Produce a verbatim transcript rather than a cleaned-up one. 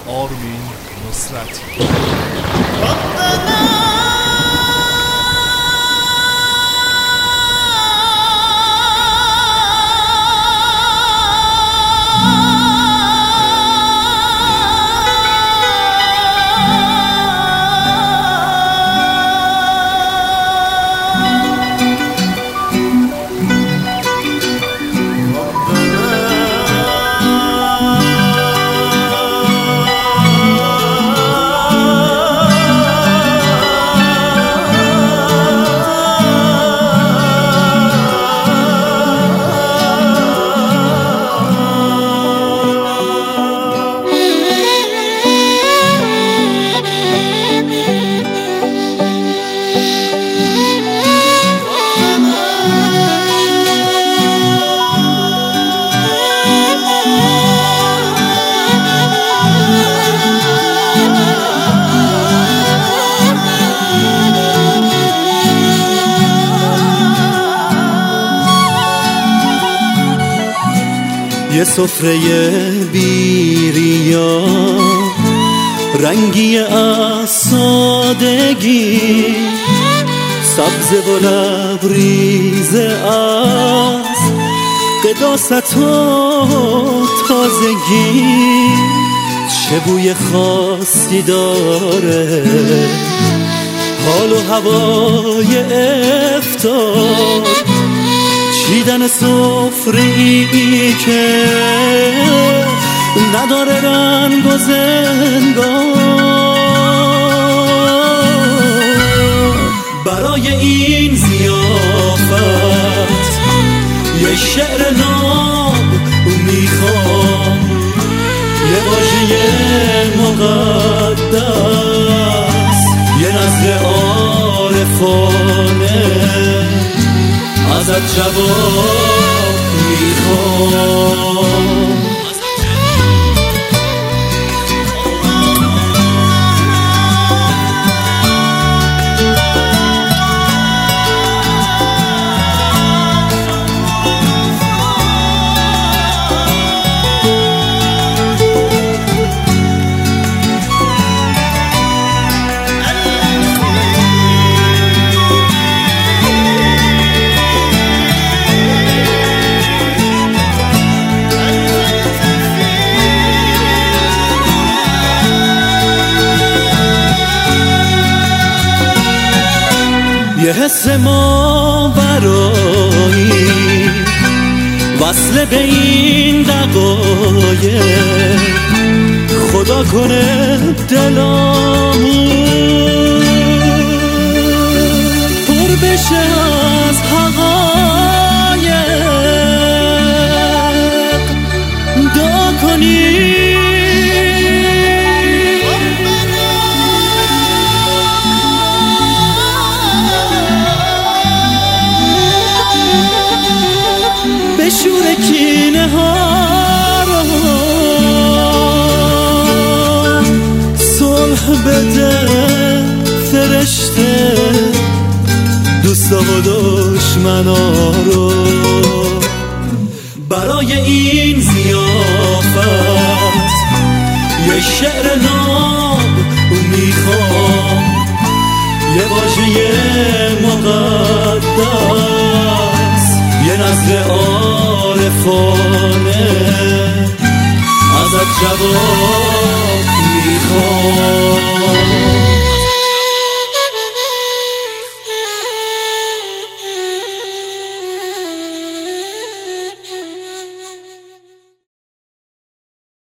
آرمین نصرتی. یه سفره بیریا رنگی از سادگی، سبز و لبریز از قداست و تازگی، چه بوی خاصی داره حال و هوای افطار، چیدن سفره‌ای که نداره رنگ و زنگار. برای این ضیافت یه شعر ناب میخوام، یه واژه مقدس، یه نظر عارفانه ازت جواب میخوام. یه حس ما برایی وصل به این دقایق، خدا کنه دلامون پر بشه از حقایق، دعا کنی بشور کینه ها رو، صلح بده فرشته دوستا و دشمنا رو. برای این ضیافت یه شعر ناب میخوام، یه واژه مقدس، یه نظر عارفانه ازت جواب